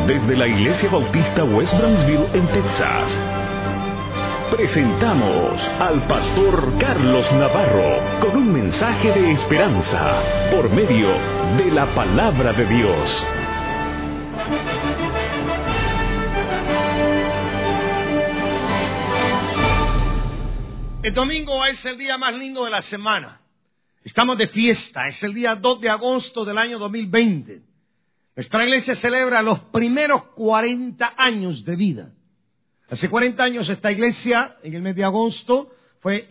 Desde la Iglesia Bautista West Brownsville en Texas, presentamos al pastor Carlos Navarro con un mensaje de esperanza por medio de la palabra de Dios. El domingo es el día más lindo de la semana. Estamos de fiesta. Es el día 2 de agosto del año 2020. Nuestra iglesia celebra los primeros 40 años de vida. Hace 40 años esta iglesia, en el mes de agosto, fue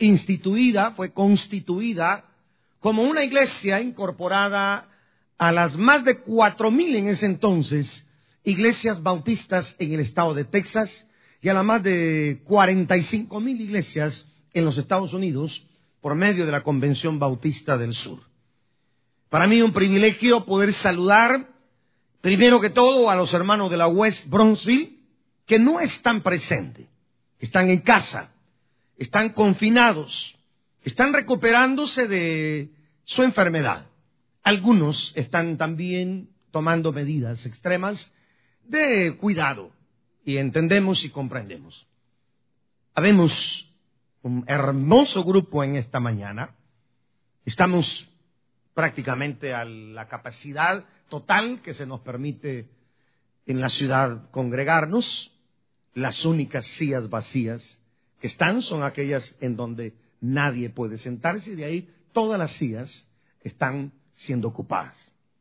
constituida como una iglesia incorporada a las más de 4,000 en ese entonces iglesias bautistas en el estado de Texas y a las más de 45,000 iglesias en los Estados Unidos por medio de la Convención Bautista del Sur. Para mí un privilegio poder saludar primero que todo a los hermanos de la West Brownsville que no están presentes, están en casa, están confinados, están recuperándose de su enfermedad. Algunos están también tomando medidas extremas de cuidado y entendemos y comprendemos. Habemos un hermoso grupo en esta mañana. Estamos prácticamente a la capacidad total que se nos permite en la ciudad congregarnos. Las únicas sillas vacías que están son aquellas en donde nadie puede sentarse y de ahí todas las sillas están siendo ocupadas.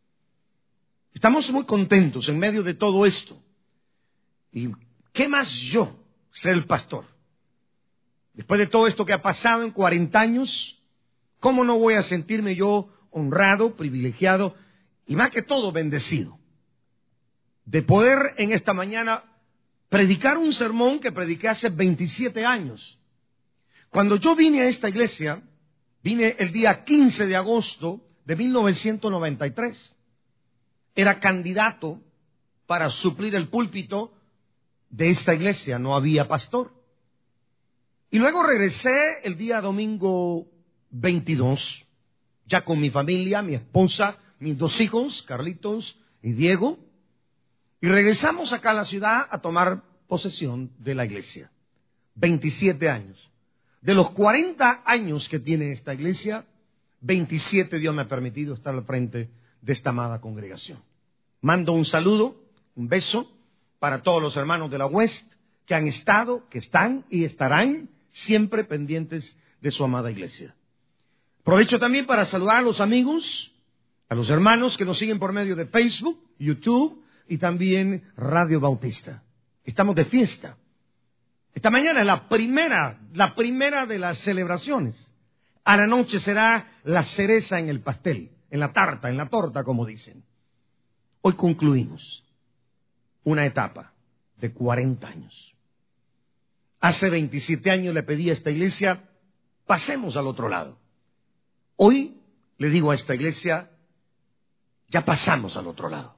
Estamos muy contentos en medio de todo esto. ¿Y qué más yo ser el pastor? Después de todo esto que ha pasado en 40 años, ¿cómo no voy a sentirme yo honrado, privilegiado y más que todo bendecido de poder en esta mañana predicar un sermón que prediqué hace 27 años? Cuando yo vine a esta iglesia, vine el día 15 de agosto de 1993. Era candidato para suplir el púlpito de esta iglesia, no había pastor. Y luego regresé el día domingo 22, ya con mi familia, mi esposa, mis 2 hijos, Carlitos y Diego, y regresamos acá a la ciudad a tomar posesión de la iglesia. 27 años. De los 40 años que tiene esta iglesia, 27 Dios me ha permitido estar al frente de esta amada congregación. Mando un saludo, un beso para todos los hermanos de la West que han estado, que están y estarán siempre pendientes de su amada iglesia. Aprovecho también para saludar a los amigos, a los hermanos que nos siguen por medio de Facebook, YouTube y también Radio Bautista. Estamos de fiesta. Esta mañana es la primera de las celebraciones. A la noche será la cereza en el pastel, en la torta, como dicen. Hoy concluimos una etapa de 40 años. Hace 27 años le pedí a esta iglesia, pasemos al otro lado. Hoy le digo a esta iglesia, ya pasamos al otro lado.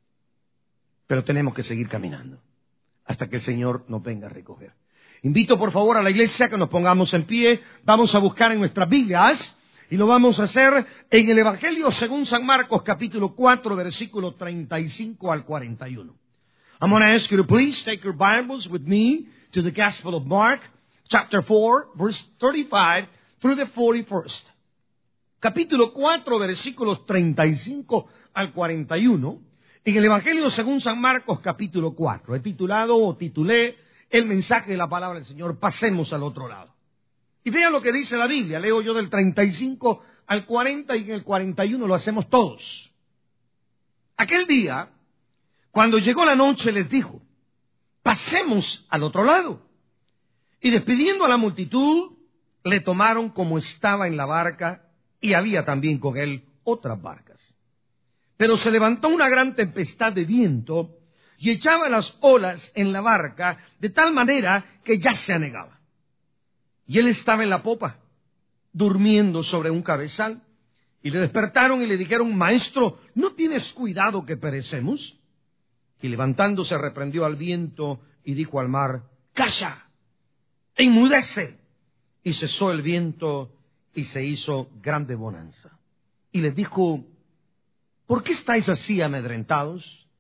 Pero tenemos que seguir caminando hasta que el Señor nos venga a recoger. Invito por favor a la iglesia que nos pongamos en pie. Vamos a buscar en nuestras Biblias y lo vamos a hacer en el Evangelio según San Marcos, capítulo 4, versículo 35 al 41. I'm going to ask you to please take your Bibles with me to the Gospel of Mark, chapter 4, verse 35 through the 41st. Capítulo 4, versículos 35 al 41, en el Evangelio según San Marcos, capítulo 4. He titulé el mensaje de la palabra del Señor, pasemos al otro lado. Y vean lo que dice la Biblia, leo yo del 35 al 40 y en el 41 lo hacemos todos. Aquel día, cuando llegó la noche, les dijo, pasemos al otro lado. Y despidiendo a la multitud, le tomaron como estaba en la barca y había también con él otras barcas. Pero se levantó una gran tempestad de viento y echaba las olas en la barca de tal manera que ya se anegaba. Y él estaba en la popa, durmiendo sobre un cabezal. Y le despertaron y le dijeron, Maestro, ¿no tienes cuidado que perecemos? Y levantándose reprendió al viento y dijo al mar, calla, enmudece. Y cesó el viento y se hizo grande bonanza. Y les dijo, ¿por qué estáis así amedrentados?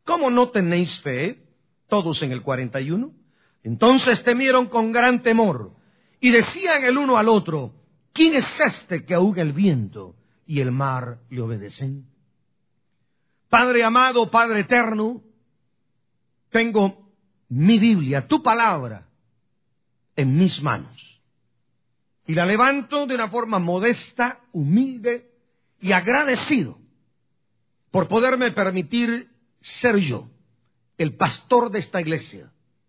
¿Cómo no tenéis fe? Todos en el 41. Entonces temieron con gran temor y decían el uno al otro, ¿quién es este que aúlla el viento y el mar le obedecen? Padre amado, Padre eterno, tengo mi Biblia, tu palabra, en mis manos. Y la levanto de una forma modesta, humilde y agradecido por poderme permitir ser yo el pastor de esta iglesia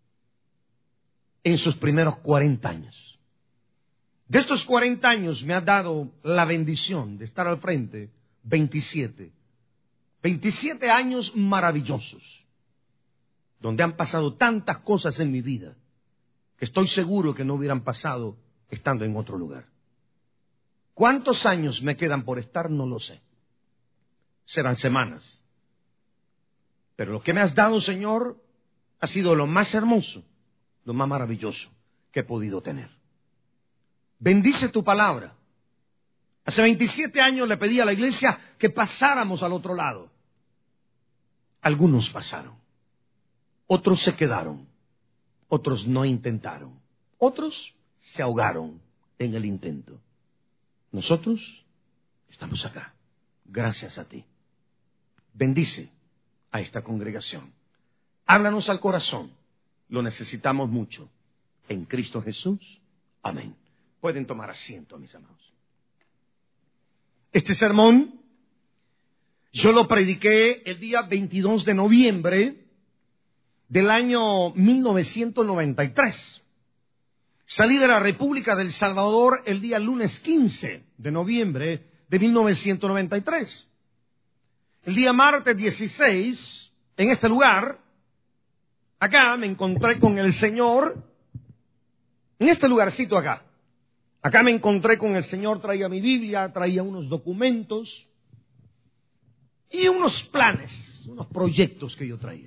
en sus primeros 40 años. De estos 40 años me ha dado la bendición de estar al frente 27 años maravillosos, donde han pasado tantas cosas en mi vida que estoy seguro que no hubieran pasado estando en otro lugar. ¿Cuántos años me quedan por estar? No lo sé. Serán semanas. Pero lo que me has dado, Señor, ha sido lo más hermoso, lo más maravilloso que he podido tener. Bendice tu palabra. Hace 27 años le pedí a la iglesia que pasáramos al otro lado. Algunos pasaron, otros se quedaron, otros no intentaron, otros se ahogaron en el intento. Nosotros estamos acá, gracias a ti. Bendice a esta congregación. Háblanos al corazón, lo necesitamos mucho. En Cristo Jesús, amén. Pueden tomar asiento, mis amados. Este sermón yo lo prediqué el día 22 de noviembre del año 1993. Salí de la República del Salvador el día lunes 15 de noviembre de 1993. El día martes 16, en este lugar, acá me encontré con el Señor, en este lugarcito acá. Acá me encontré con el Señor, traía mi Biblia, traía unos documentos y unos planes, unos proyectos que yo traía.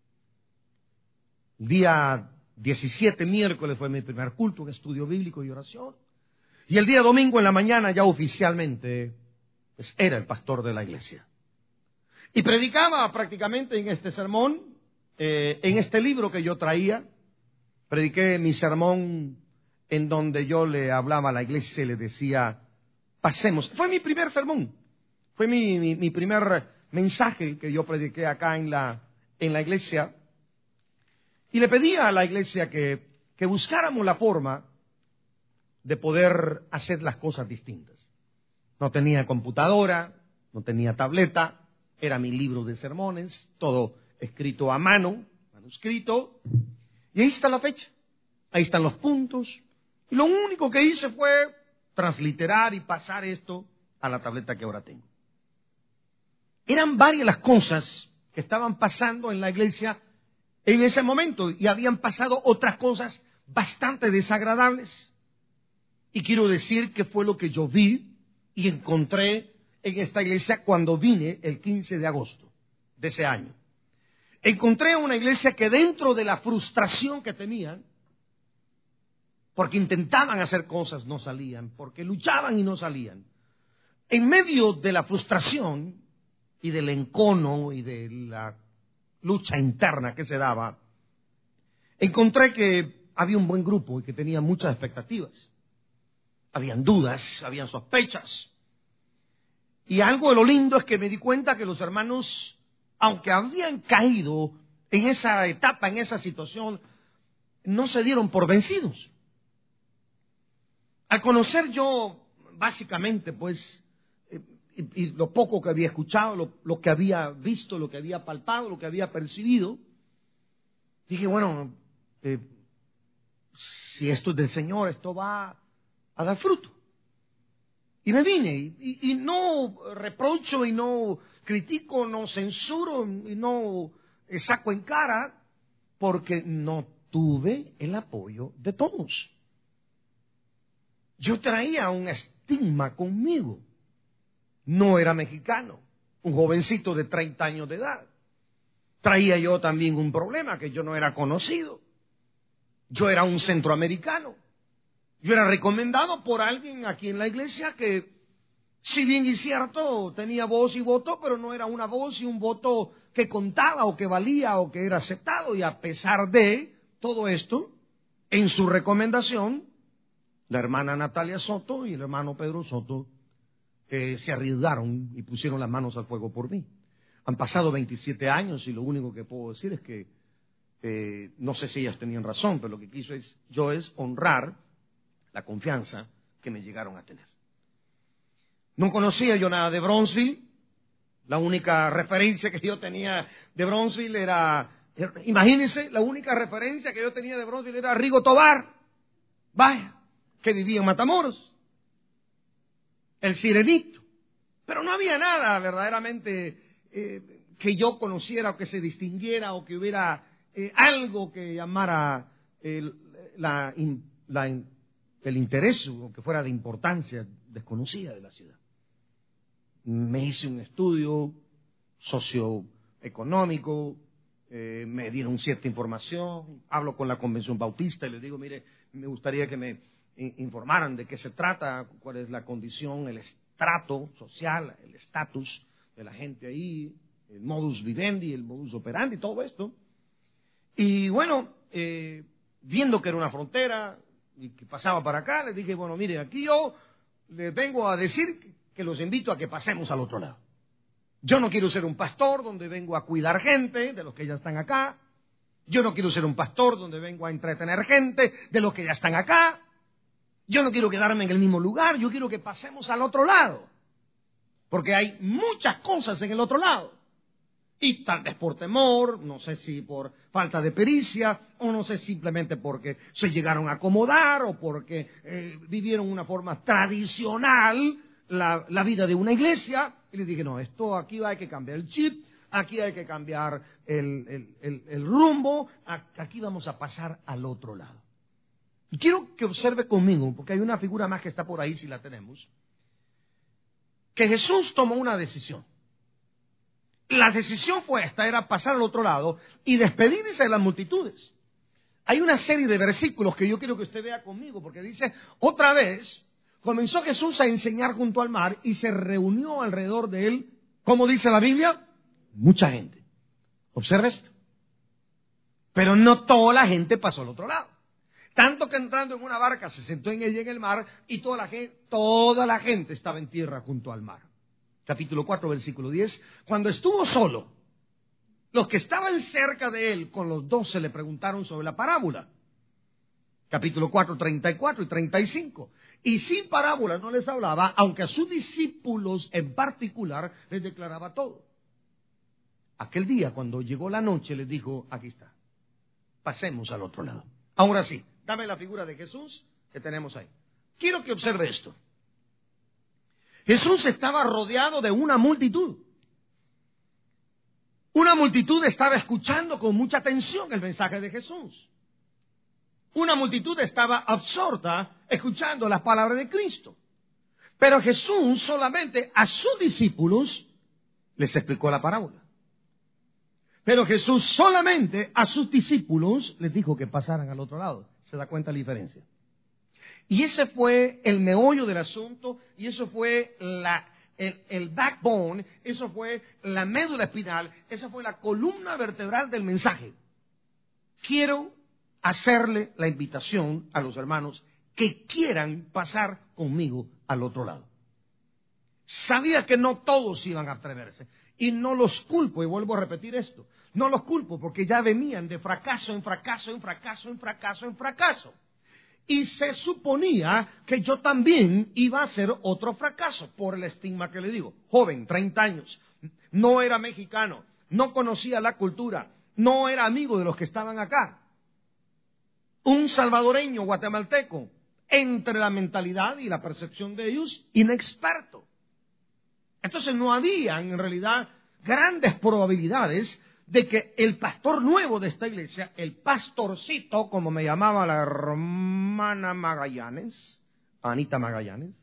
El día 17, miércoles, fue mi primer culto, un estudio bíblico y oración. Y el día domingo en la mañana ya oficialmente pues, era el pastor de la iglesia. Y predicaba prácticamente en este sermón, en este libro que yo traía. Prediqué mi sermón en donde yo le hablaba a la iglesia y le decía, pasemos. Fue mi primer sermón, fue mi primer mensaje que yo prediqué acá en la iglesia. Y le pedía a la iglesia que buscáramos la forma de poder hacer las cosas distintas. No tenía computadora, no tenía tableta, era mi libro de sermones, todo escrito a mano, manuscrito. Y ahí está la fecha, ahí están los puntos. Y lo único que hice fue transliterar y pasar esto a la tableta que ahora tengo. Eran varias las cosas que estaban pasando en la iglesia en ese momento y habían pasado otras cosas bastante desagradables. Y quiero decir que fue lo que yo vi y encontré en esta iglesia cuando vine el 15 de agosto de ese año. Encontré una iglesia que dentro de la frustración que tenían, porque intentaban hacer cosas, no salían, porque luchaban y no salían, en medio de la frustración y del encono y de la lucha interna que se daba, encontré que había un buen grupo y que tenía muchas expectativas. Habían dudas, habían sospechas. Y algo de lo lindo es que me di cuenta que los hermanos, aunque habían caído en esa etapa, en esa situación, no se dieron por vencidos. Al conocer yo, básicamente, pues, y lo poco que había escuchado, lo que había visto, lo que había palpado, lo que había percibido, dije, bueno, si esto es del Señor, esto va a dar fruto. Y me vine, y no reprocho, y no critico, no censuro, y no saco en cara, porque no tuve el apoyo de todos. Yo traía un estigma conmigo. No era mexicano, un jovencito de 30 años de edad. Traía yo también un problema, que yo no era conocido. Yo era un centroamericano. Yo era recomendado por alguien aquí en la iglesia que Si bien es cierto, tenía voz y voto, pero no era una voz y un voto que contaba o que valía o que era aceptado. Y a pesar de todo esto, en su recomendación, la hermana Natalia Soto y el hermano Pedro Soto se arriesgaron y pusieron las manos al fuego por mí. Han pasado 27 años y lo único que puedo decir es que no sé si ellas tenían razón, pero lo que quiso yo es honrar la confianza que me llegaron a tener. No conocía yo nada de Bronzeville. La única referencia que yo tenía de Bronzeville imagínense, la única referencia que yo tenía de Bronzeville era Rigo Tobar, vaya, que vivía en Matamoros, el Sirenito. Pero no había nada verdaderamente que yo conociera o que se distinguiera o que hubiera algo que llamara el interés o que fuera de importancia desconocida de la ciudad. Me hice un estudio socioeconómico, me dieron cierta información, hablo con la Convención Bautista y les digo, mire, me gustaría que me informaran de qué se trata, cuál es la condición, el estrato social, el estatus de la gente ahí, el modus vivendi, el modus operandi, todo esto. Y bueno, viendo que era una frontera y que pasaba para acá, les dije, bueno, mire, aquí yo les vengo a decir que los invito a que pasemos al otro lado. Yo no quiero ser un pastor donde vengo a cuidar gente de los que ya están acá. Yo no quiero ser un pastor donde vengo a entretener gente de los que ya están acá. Yo no quiero quedarme en el mismo lugar. Yo quiero que pasemos al otro lado. Porque hay muchas cosas en el otro lado. Y tal vez por temor, no sé si por falta de pericia, o no sé simplemente porque se llegaron a acomodar, o porque vivieron una forma tradicional la vida de una iglesia. Y les dije, no, esto aquí hay que cambiar el chip, aquí hay que cambiar el rumbo, aquí vamos a pasar al otro lado. Y quiero que observe conmigo, porque hay una figura más que está por ahí, si la tenemos, que Jesús tomó una decisión. La decisión fue esta, era pasar al otro lado y despedirse de las multitudes. Hay una serie de versículos que yo quiero que usted vea conmigo, porque dice, otra vez, comenzó Jesús a enseñar junto al mar y se reunió alrededor de él, ¿cómo dice la Biblia? Mucha gente. Observe esto. Pero no toda la gente pasó al otro lado. Tanto que entrando en una barca se sentó en ella en el mar y toda la gente estaba en tierra junto al mar. Capítulo 4, versículo 10. Cuando estuvo solo, los que estaban cerca de él con los 12 le preguntaron sobre la parábola. Capítulo 4, 34 y 35. Y sin parábola no les hablaba, aunque a sus discípulos en particular les declaraba todo. Aquel día, cuando llegó la noche, les dijo, aquí está, pasemos al otro lado. Ahora sí, dame la figura de Jesús que tenemos ahí. Quiero que observe esto. Jesús estaba rodeado de una multitud. Una multitud estaba escuchando con mucha atención el mensaje de Jesús. Una multitud estaba absorta escuchando las palabras de Cristo. Pero Jesús solamente a sus discípulos les explicó la parábola. Pero Jesús solamente a sus discípulos les dijo que pasaran al otro lado. ¿Se da cuenta la diferencia? Y ese fue el meollo del asunto, y eso fue el backbone, eso fue la médula espinal, esa fue la columna vertebral del mensaje. Quiero hacerle la invitación a los hermanos que quieran pasar conmigo al otro lado. Sabía que no todos iban a atreverse, y no los culpo, y vuelvo a repetir esto, no los culpo porque ya venían de fracaso en fracaso, en fracaso, en fracaso, en fracaso. Y se suponía que yo también iba a hacer otro fracaso por el estigma que le digo. Joven, 30 años, no era mexicano, no conocía la cultura, no era amigo de los que estaban acá. Un salvadoreño guatemalteco, entre la mentalidad y la percepción de ellos, inexperto. Entonces no había en realidad grandes probabilidades de que el pastor nuevo de esta iglesia, el pastorcito, como me llamaba la hermana Magallanes, Anita Magallanes,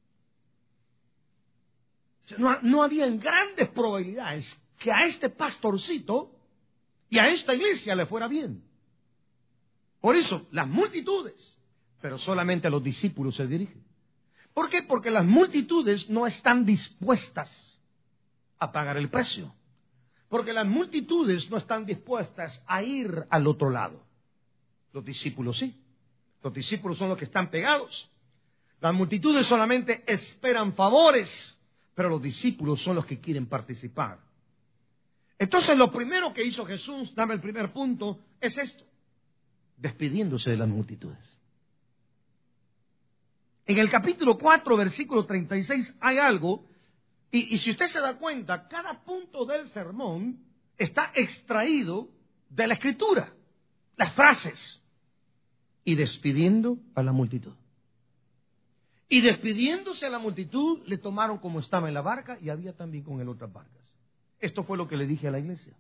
no había grandes probabilidades que a este pastorcito y a esta iglesia le fuera bien. Por eso, las multitudes, pero solamente a los discípulos se dirigen. ¿Por qué? Porque las multitudes no están dispuestas a pagar el precio. Porque las multitudes no están dispuestas a ir al otro lado. Los discípulos sí. Los discípulos son los que están pegados. Las multitudes solamente esperan favores, pero los discípulos son los que quieren participar. Entonces lo primero que hizo Jesús, dame el primer punto, es esto: despidiéndose de las multitudes. En el capítulo 4, versículo 36 hay algo, y si usted se da cuenta, cada punto del sermón está extraído de la Escritura, las frases, y despidiendo a la multitud. Y despidiéndose a la multitud, le tomaron como estaba en la barca, y había también con él otras barcas. Esto fue lo que le dije a la iglesia.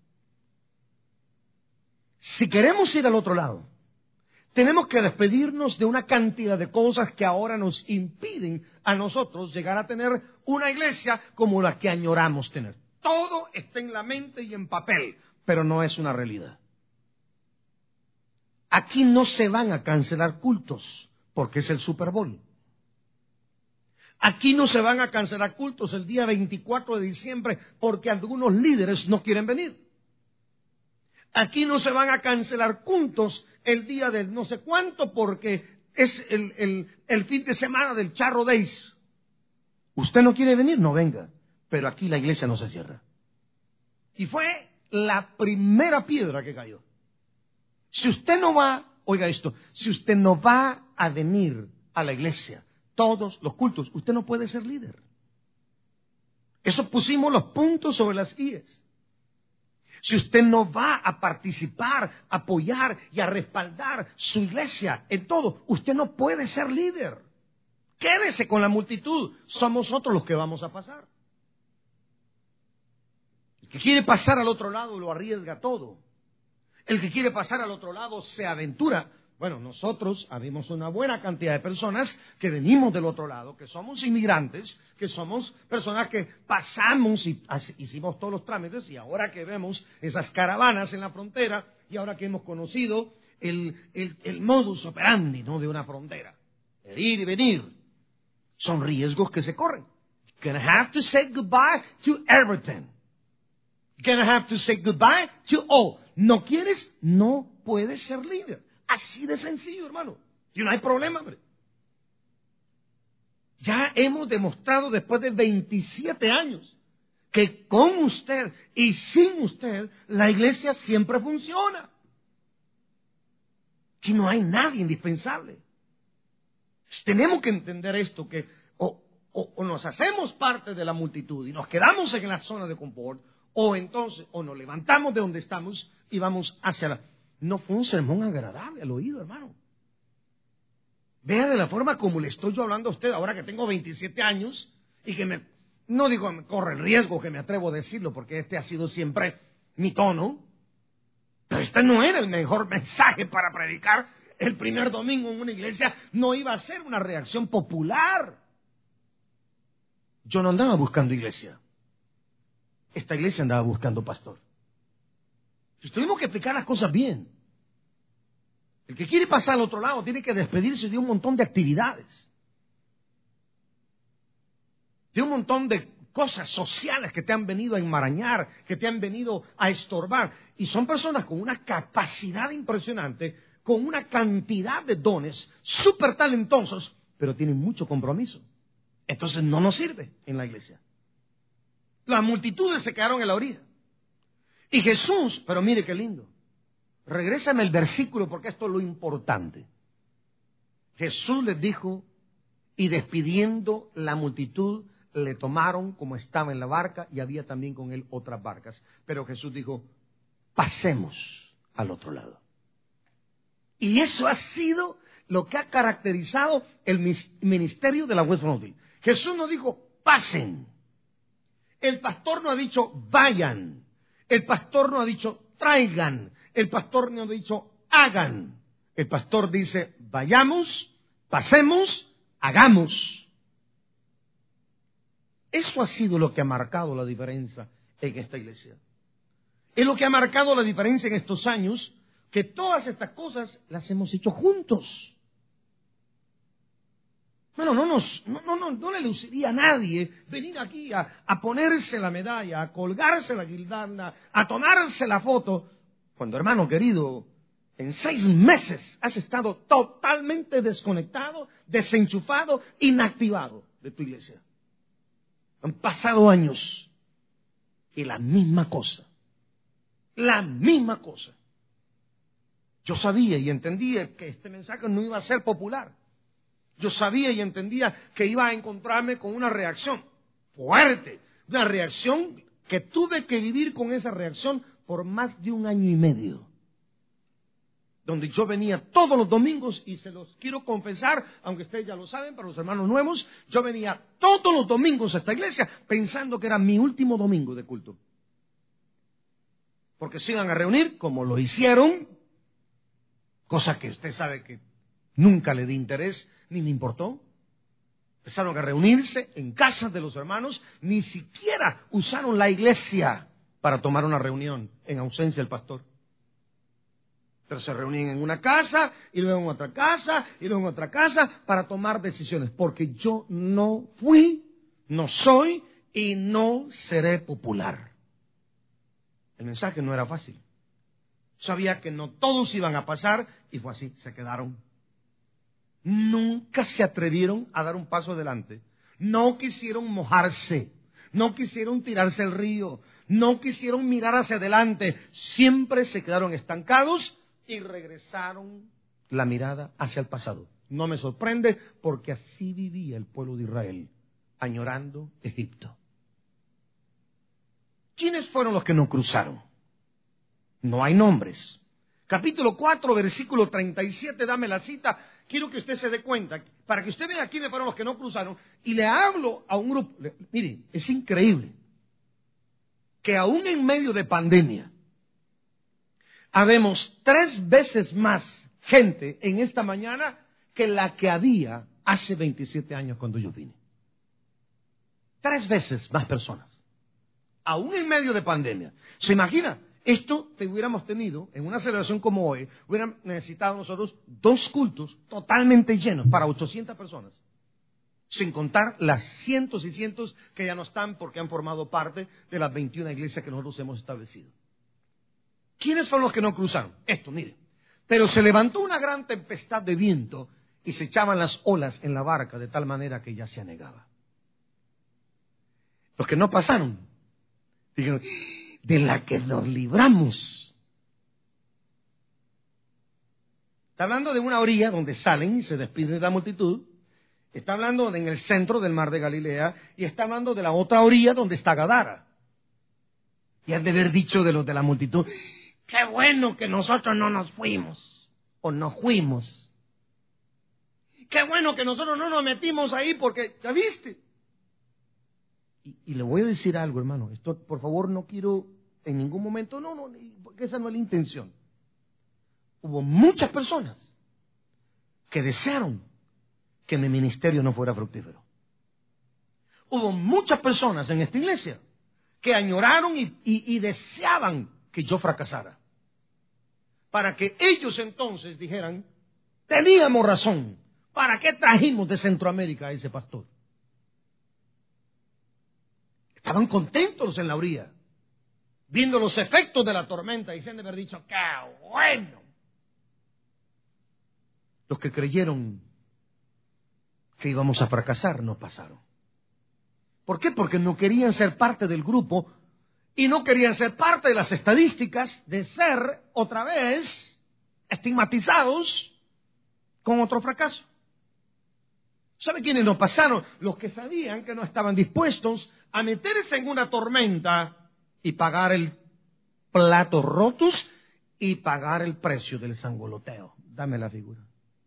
Si queremos ir al otro lado, tenemos que despedirnos de una cantidad de cosas que ahora nos impiden a nosotros llegar a tener una iglesia como la que añoramos tener. Todo está en la mente y en papel, pero no es una realidad. Aquí no se van a cancelar cultos, porque es el Super Bowl. Aquí no se van a cancelar cultos el día 24 de diciembre, porque algunos líderes no quieren venir. Aquí no se van a cancelar cultos el día del no sé cuánto, porque es el fin de semana del Charro Days. ¿Usted no quiere venir? No venga. Pero aquí la iglesia no se cierra. Y fue la primera piedra que cayó. Si usted no va, oiga esto, si usted no va a venir a la iglesia todos los cultos, usted no puede ser líder. Eso pusimos los puntos sobre las íes. Si usted no va a participar, a apoyar y a respaldar su iglesia en todo, usted no puede ser líder. Quédese con la multitud, somos nosotros los que vamos a pasar. El que quiere pasar al otro lado lo arriesga todo. El que quiere pasar al otro lado se aventura. Bueno, nosotros habemos una buena cantidad de personas que venimos del otro lado, que somos inmigrantes, que somos personas que pasamos y hicimos todos los trámites, y ahora que vemos esas caravanas en la frontera, y ahora que hemos conocido el modus operandi, ¿no?, de una frontera, el ir y venir, son riesgos que se corren. You're gonna have to say goodbye to everything. You're gonna have to say goodbye to all. ¿No quieres? No puedes ser líder. Así de sencillo, hermano. Y no hay problema, hombre. Ya hemos demostrado después de 27 años que con usted y sin usted la iglesia siempre funciona. Que no hay nadie indispensable. Tenemos que entender esto, que o nos hacemos parte de la multitud y nos quedamos en la zona de confort, o entonces o nos levantamos de donde estamos y vamos hacia la... No fue un sermón agradable al oído, hermano. Vea de la forma como le estoy yo hablando a usted ahora que tengo 27 años y que no digo me corre el riesgo que me atrevo a decirlo, porque este ha sido siempre mi tono, pero este no era el mejor mensaje para predicar el primer domingo en una iglesia. No iba a ser una reacción popular. Yo no andaba buscando iglesia. Esta iglesia andaba buscando pastor. Entonces, tuvimos que explicar las cosas bien. El que quiere pasar al otro lado tiene que despedirse de un montón de actividades, de un montón de cosas sociales que te han venido a enmarañar, que te han venido a estorbar. Y son personas con una capacidad impresionante, con una cantidad de dones, súper talentosos, pero tienen mucho compromiso. Entonces no nos sirve en la iglesia. Las multitudes se quedaron en la orilla. Y Jesús, pero mire qué lindo, regrésame el versículo porque esto es lo importante. Jesús les dijo, y despidiendo la multitud, le tomaron como estaba en la barca, y había también con él otras barcas. Pero Jesús dijo, pasemos al otro lado. Y eso ha sido lo que ha caracterizado el ministerio de la West Road. Jesús no dijo, pasen. El pastor no ha dicho, vayan. El pastor no ha dicho, traigan. El pastor no ha dicho, hagan. El pastor dice, vayamos, pasemos, hagamos. Eso ha sido lo que ha marcado la diferencia en esta iglesia. Es lo que ha marcado la diferencia en estos años, que todas estas cosas las hemos hecho juntos. Bueno, no le luciría a nadie venir aquí a ponerse la medalla, a colgarse la guirnalda, a tomarse la foto, cuando, hermano querido, en 6 meses has estado totalmente desconectado, desenchufado, inactivado de tu iglesia. Han pasado años y la misma cosa. Yo sabía y entendía que este mensaje no iba a ser popular. Yo sabía y entendía que iba a encontrarme con una reacción fuerte, una reacción que tuve que vivir con esa reacción por más de 1 año y medio. Donde yo venía todos los domingos, y se los quiero confesar, aunque ustedes ya lo saben, para los hermanos nuevos, yo venía todos los domingos a esta iglesia pensando que era mi último domingo de culto. Porque se iban a reunir, como lo hicieron, cosa que usted sabe que nunca le di interés, ni me importó. Empezaron a reunirse en casas de los hermanos, ni siquiera usaron la iglesia para tomar una reunión en ausencia del pastor. Pero se reunían en una casa, y luego en otra casa, y luego en otra casa, para tomar decisiones. Porque yo no fui, no soy y no seré popular. El mensaje no era fácil. Sabía que no todos iban a pasar, y fue así, se quedaron. Nunca se atrevieron a dar un paso adelante. No quisieron mojarse, no quisieron tirarse al río, no quisieron mirar hacia adelante. Siempre se quedaron estancados y regresaron la mirada hacia el pasado. No me sorprende, porque así vivía el pueblo de Israel, añorando Egipto. ¿Quiénes fueron los que no cruzaron? No hay nombres. Capítulo 4, versículo 37, dame la cita. Quiero que usted se dé cuenta, para que usted vea quiénes fueron los que no cruzaron. Y le hablo a un grupo. Mire, es increíble que aún en medio de pandemia, habemos 3 veces más gente en esta mañana que la que había hace 27 años cuando yo vine. 3 veces más personas, aún en medio de pandemia. ¿Se imagina? Esto que hubiéramos tenido en una celebración como hoy, hubieran necesitado nosotros 2 cultos totalmente llenos para 800 personas. Sin contar las cientos y cientos que ya no están porque han formado parte de las 21 iglesias que nosotros hemos establecido. ¿Quiénes son los que no cruzaron? Esto, mire. Pero se levantó una gran tempestad de viento y se echaban las olas en la barca de tal manera que ya se anegaba. Los que no pasaron, dijeron, de la que nos libramos. Está hablando de una orilla donde salen y se despiden de la multitud. Está hablando en el centro del mar de Galilea. Y está hablando de la otra orilla donde está Gadara. Y han de haber dicho de los de la multitud, qué bueno que nosotros no nos fuimos, o no fuimos. Qué bueno que nosotros no nos metimos ahí porque, ¿ya viste? Y le voy a decir algo, hermano. Esto, por favor, no quiero en ningún momento, porque esa no es la intención. Hubo muchas personas que desearon que mi ministerio no fuera fructífero. Hubo muchas personas en esta iglesia que añoraron y deseaban que yo fracasara. Para que ellos entonces dijeran, teníamos razón, ¿para qué trajimos de Centroamérica a ese pastor? Estaban contentos en la orilla, viendo los efectos de la tormenta, y se han de haber dicho, ¡qué bueno! Los que creyeron que íbamos a fracasar no pasaron. ¿Por qué? Porque no querían ser parte del grupo y no querían ser parte de las estadísticas de ser otra vez estigmatizados con otro fracaso. ¿Sabe quiénes no pasaron? Los que sabían que no estaban dispuestos a meterse en una tormenta y pagar el plato rotos y pagar el precio del sangoloteo. Dame la figura.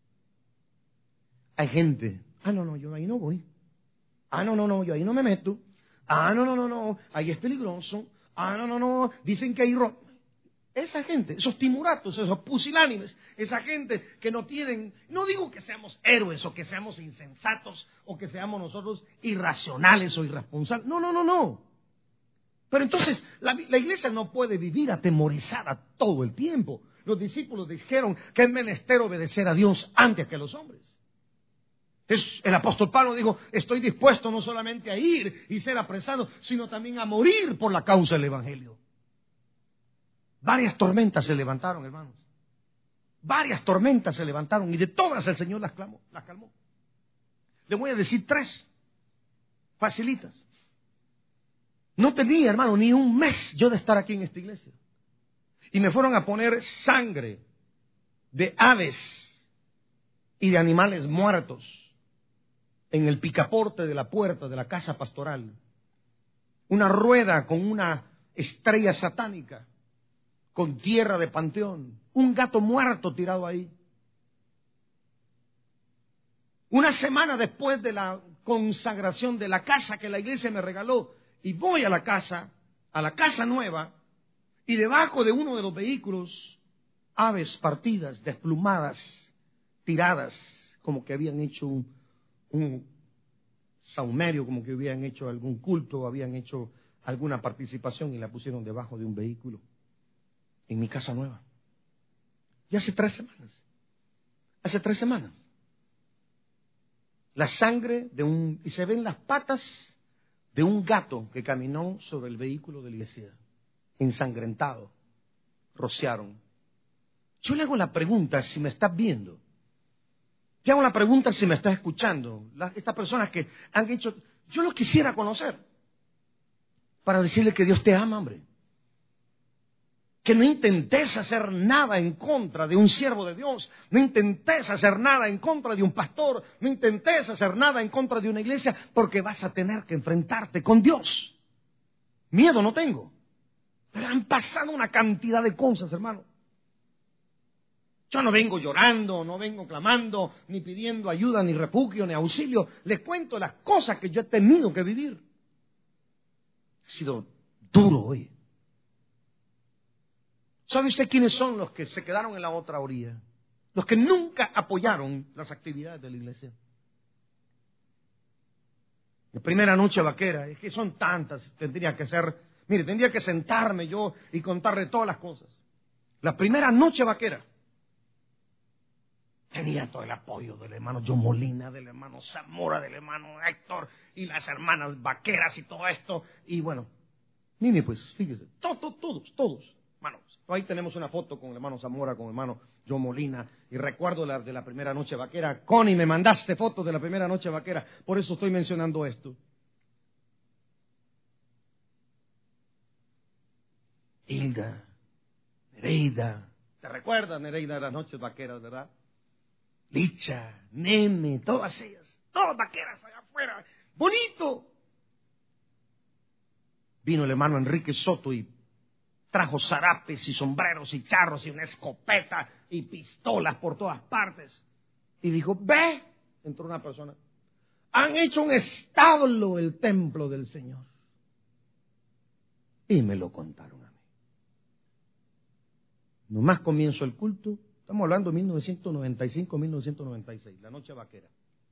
Hay gente, yo ahí no voy. Yo ahí no me meto. No, ahí es peligroso. Dicen que hay esa gente, esos timuratos, esos pusilánimes, esa gente que no tienen, no digo que seamos héroes o que seamos insensatos o que seamos nosotros irracionales o irresponsables. No. Pero entonces la iglesia no puede vivir atemorizada todo el tiempo. Los discípulos dijeron que es menester obedecer a Dios antes que a los hombres. El apóstol Pablo dijo, estoy dispuesto no solamente a ir y ser apresado, sino también a morir por la causa del Evangelio. Varias tormentas se levantaron, hermanos. Varias tormentas se levantaron y de todas el Señor las calmó. Le voy a decir 3, facilitas. No tenía, hermano, ni un mes yo de estar aquí en esta iglesia. Y me fueron a poner sangre de aves y de animales muertos en el picaporte de la puerta de la casa pastoral. Una rueda con una estrella satánica, con tierra de panteón, un gato muerto tirado ahí. Una semana después de la consagración de la casa que la iglesia me regaló, y voy a la casa nueva, y debajo de uno de los vehículos, aves partidas, desplumadas, tiradas, como que habían hecho un saumerio, como que habían hecho algún culto, habían hecho alguna participación y la pusieron debajo de un vehículo en mi casa nueva. Y hace 3 semanas. La sangre y se ven las patas de un gato que caminó sobre el vehículo de la iglesia, ensangrentado, rociaron. Yo le hago la pregunta si me estás viendo. Le hago la pregunta si me estás escuchando. Estas personas que han hecho, yo los quisiera conocer para decirle que Dios te ama, hombre. Que no intentes hacer nada en contra de un siervo de Dios, no intentes hacer nada en contra de un pastor, no intentes hacer nada en contra de una iglesia, porque vas a tener que enfrentarte con Dios. Miedo no tengo, pero han pasado una cantidad de cosas, hermano. Yo no vengo llorando, no vengo clamando, ni pidiendo ayuda, ni refugio, ni auxilio. Les cuento las cosas que yo he tenido que vivir. Ha sido duro hoy. ¿Sabe usted quiénes son los que se quedaron en la otra orilla? Los que nunca apoyaron las actividades de la iglesia. La primera noche vaquera, es que son tantas, tendría que sentarme yo y contarle todas las cosas. La primera noche vaquera tenía todo el apoyo del hermano John Molina, del hermano Zamora, del hermano Héctor y las hermanas vaqueras y todo esto. Y bueno, mire pues, fíjese, todos. Hermanos, ahí tenemos una foto con el hermano Zamora, con el hermano John Molina, y recuerdo la de la primera noche vaquera. Connie, me mandaste fotos de la primera noche vaquera, por eso estoy mencionando esto. Hilda, Nereida, ¿te recuerdas, Nereida, de las noches vaqueras, verdad? Licha, Neme, todas ellas, todas vaqueras allá afuera, bonito. Vino el hermano Enrique Soto y trajo zarapes y sombreros y charros y una escopeta y pistolas por todas partes. Y dijo, ve, entró una persona, han hecho un establo el templo del Señor. Y me lo contaron a mí. Nomás comienzo el culto, estamos hablando de 1995, 1996, la noche vaquera.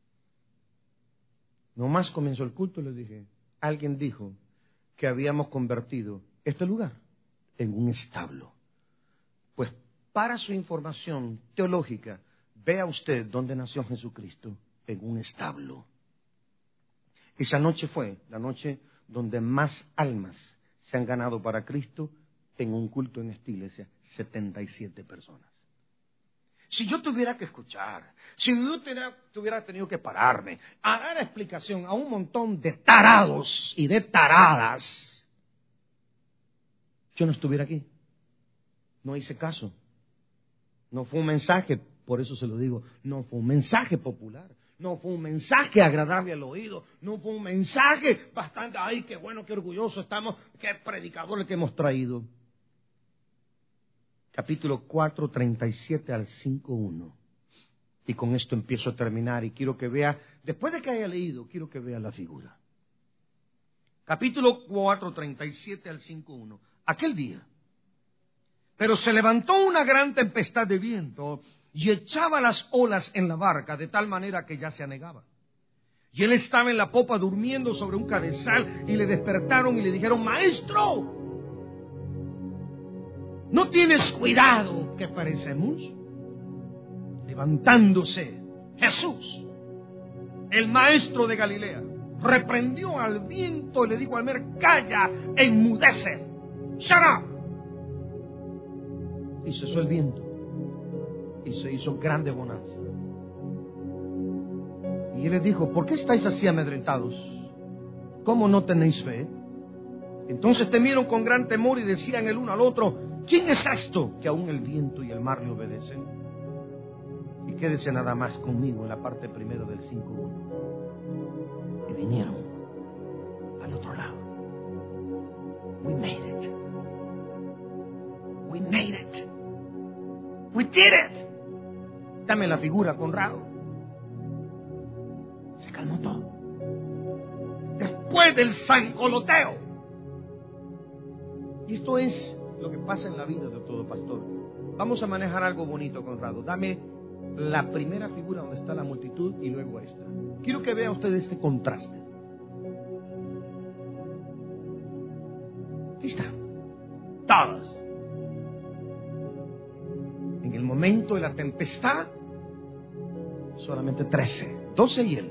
Nomás comenzó el culto y le dije, alguien dijo que habíamos convertido este lugar en un establo. Pues para su información teológica, vea usted dónde nació Jesucristo, en un establo. Esa noche fue la noche donde más almas se han ganado para Cristo en un culto en esta iglesia, 77 personas. Si yo tuviera que escuchar, si yo tuviera tenido que pararme a dar explicación a un montón de tarados y de taradas, yo no estuviera aquí. No hice caso. No fue un mensaje, por eso se lo digo, no fue un mensaje popular. No fue un mensaje agradable al oído. No fue un mensaje bastante, ay, qué bueno, qué orgulloso estamos, qué predicadores que hemos traído. Capítulo 4, 37 al 5:1. Y con esto empiezo a terminar y quiero que vea, después de que haya leído, quiero que vea la figura. Capítulo 4, 37 al 5:1. Aquel día, pero se levantó una gran tempestad de viento y echaba las olas en la barca de tal manera que ya se anegaba. Y él estaba en la popa durmiendo sobre un cabezal y le despertaron y le dijeron, maestro, ¿no tienes cuidado que perecemos? Levantándose Jesús el maestro de Galilea, reprendió al viento y le dijo al mar: calla, enmudece, shut up. Y cesó el viento y se hizo grande bonanza. Y él les dijo: ¿por qué estáis así amedrentados? ¿Cómo no tenéis fe? Entonces temieron con gran temor y decían el uno al otro: ¿quién es esto que aún el viento y el mar le obedecen? Y quédese nada más conmigo en la parte primera del 5:1. Y vinieron al otro lado. We made it. We made it. We did it. Dame la figura, Conrado. Se calmó todo. Después del sangoloteo. Y esto es lo que pasa en la vida de todo pastor. Vamos a manejar algo bonito, Conrado. Dame la primera figura donde está la multitud y luego esta. Quiero que vea usted este contraste. Aquí está. Todos. En el momento de la tempestad, solamente 13. 12 y él.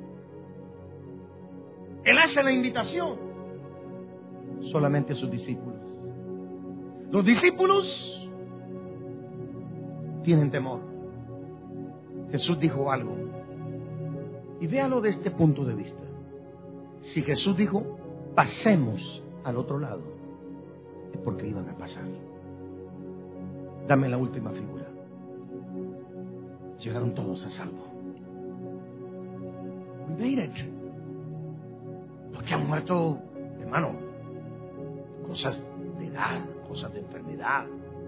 Él hace la invitación solamente a sus discípulos. Los discípulos tienen temor. Jesús dijo algo. Y véalo de este punto de vista. Si Jesús dijo: pasemos al otro lado, es porque iban a pasar. Dame la última figura. Llegaron todos a salvo. We made it. Los que han muerto, hermano, cosas de edad, cosas de enfermedad,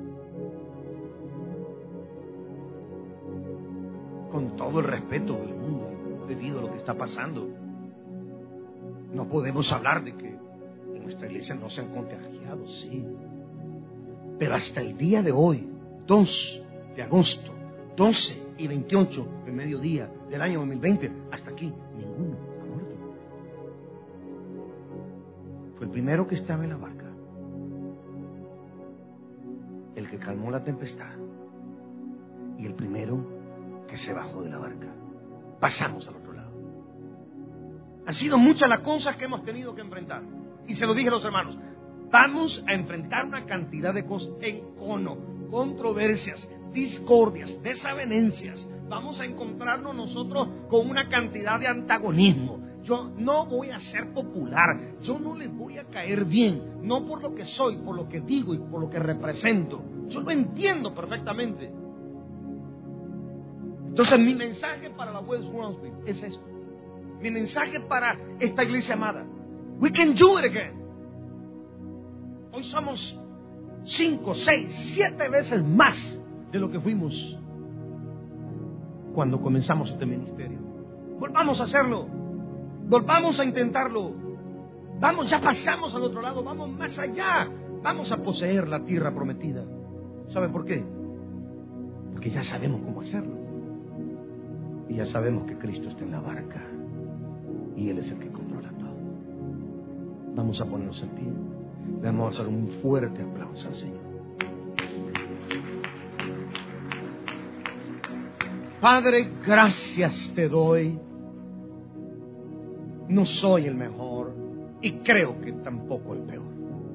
con todo el respeto del mundo debido a lo que está pasando, no podemos hablar de que en nuestra iglesia no se han contagiado, sí, pero hasta el día de hoy, 2 de agosto, 12 y 28 del mediodía del año 2020, hasta aquí ninguno ha muerto. Fue el primero que estaba en la barca, el que calmó la tempestad y el primero que se bajó de la barca. Pasamos al otro lado. Han sido muchas las cosas que hemos tenido que enfrentar, y se lo dije a los hermanos: vamos a enfrentar una cantidad de cosas, encono, controversias, discordias, desavenencias. Vamos a encontrarnos nosotros con una cantidad de antagonismo. Yo no voy a ser popular, yo no les voy a caer bien, no por lo que soy, por lo que digo y por lo que represento. Yo lo entiendo perfectamente. Entonces mi mensaje para la West Brownsville es esto. Mi mensaje para esta iglesia amada: we can do it again. Hoy somos 5, 6, 7 veces más de lo que fuimos cuando comenzamos este ministerio. Volvamos a hacerlo. Volvamos a intentarlo. Vamos, ya pasamos al otro lado. Vamos más allá. Vamos a poseer la tierra prometida. ¿Sabe por qué? Porque ya sabemos cómo hacerlo. Y ya sabemos que Cristo está en la barca. Y Él es el que controla todo. Vamos a ponernos en pie. Vamos a hacer un fuerte aplauso al Señor. Padre, gracias te doy. No soy el mejor y creo que tampoco el peor.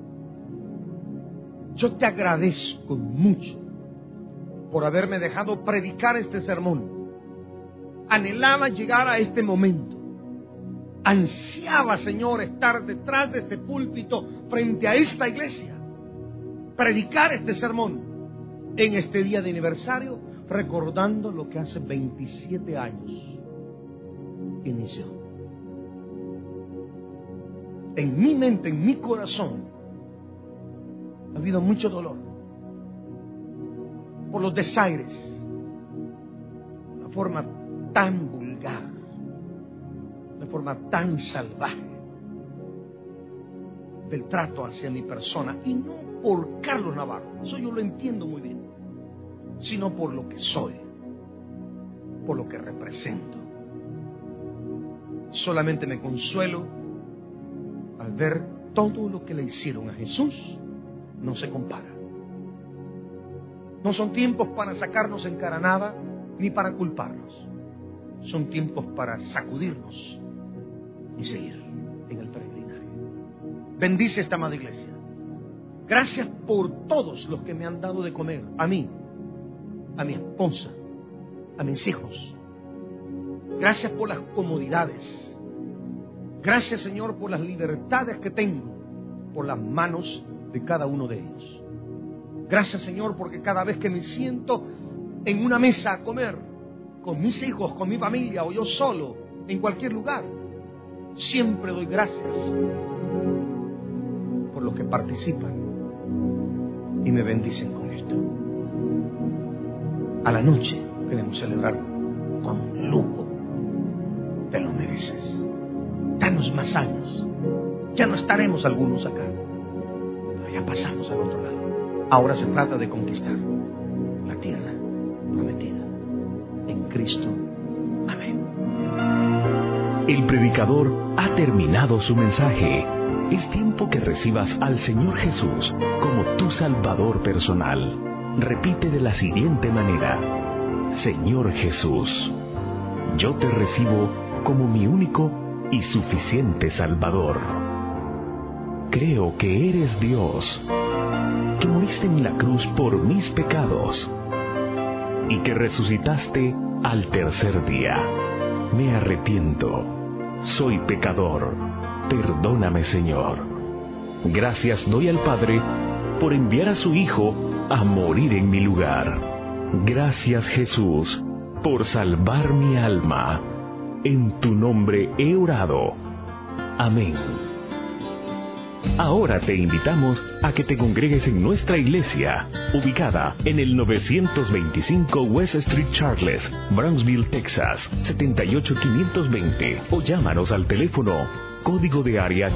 Yo te agradezco mucho por haberme dejado predicar este sermón. Anhelaba llegar a este momento. Ansiaba, Señor, estar detrás de este púlpito frente a esta iglesia, predicar este sermón en este día de aniversario, recordando lo que hace 27 años inició. En mi mente, en mi corazón, ha habido mucho dolor por los desaires, la forma tan vulgar, de forma tan salvaje del trato hacia mi persona, y no por Carlos Navarro, eso yo lo entiendo muy bien, sino por lo que soy, por lo que represento. Solamente me consuelo al ver todo lo que le hicieron a Jesús. No se compara. No son tiempos para sacarnos en cara nada, ni para culparnos. son tiempos para sacudirnos y seguir en el peregrinaje. Bendice esta amada iglesia. Gracias por todos los que me han dado de comer, a mí, a mi esposa, a mis hijos. Gracias por las comodidades. Gracias, Señor, por las libertades que tengo por las manos de cada uno de ellos. Gracias, Señor, porque cada vez que me siento en una mesa a comer con mis hijos, con mi familia o yo solo, en cualquier lugar, siempre doy gracias por los que participan y me bendicen con esto. A la noche queremos celebrar con lujo. Te lo mereces. Danos más años. Ya no estaremos algunos acá, pero ya pasamos al otro lado. Ahora se trata de conquistar la tierra prometida en Cristo. Amén. El predicador ha terminado su mensaje. Es tiempo que recibas al Señor Jesús como tu Salvador personal. Repite de la siguiente manera: Señor Jesús, yo te recibo como mi único y suficiente Salvador. Creo que eres Dios, que moriste en la cruz por mis pecados y que resucitaste al tercer día. Me arrepiento, soy pecador, perdóname, Señor. Gracias doy al Padre por enviar a su Hijo a morir en mi lugar. Gracias, Jesús, por salvar mi alma. En tu nombre he orado. Amén. Ahora te invitamos a que te congregues en nuestra iglesia, ubicada en el 925 West Street Charles, Brownsville, Texas, 78520, o llámanos al teléfono código de área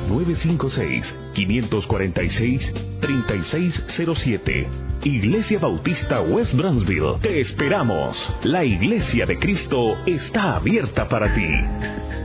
956-546-3607. Iglesia Bautista West Brownsville. Te esperamos. La Iglesia de Cristo está abierta para ti.